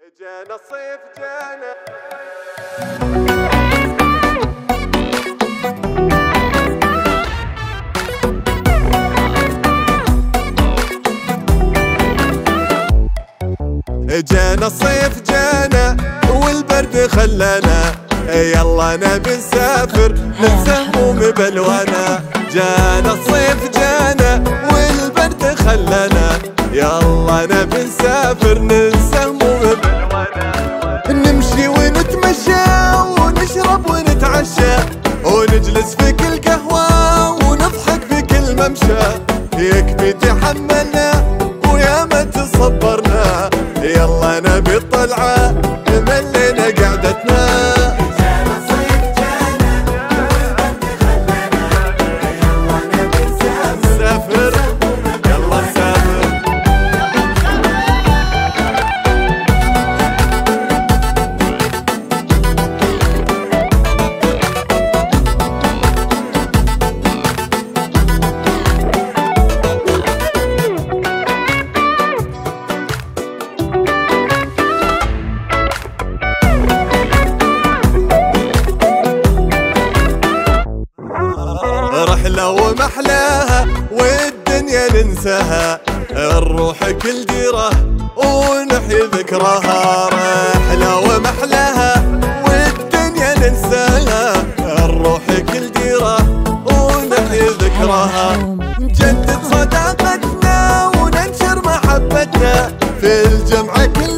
جانا الصيف جانا. جانا الصيف جانا والبرد خلانا، يلا نبي نسافر ننسى هموم بلوانا. جانا الصيف جانا والبرد خلانا، يلا نبي نسافر ننسى هموم بلوانا. نمشي ونتمشى ونشرب ونتعشى ونجلس في كل قهوة ونضحك في كل ممشى. يكفي تحملنا ويا ما تصبرنا، يلا نبي الطلعة ملينا قعدتنا. جانا الصيف جانا والبرد خلانا، يلا نبي نسافر يلا نسافر. رحلة ومحلاها والدنيا ننساها، نروح كل ديرة ونحيي ذكراها. رحلة ومحلاها والدنيا ننساها، نروح كل ديرة ونحيي ذكراها. نجدد صداقتنا وننشر محبتنا في الجمعة كلها.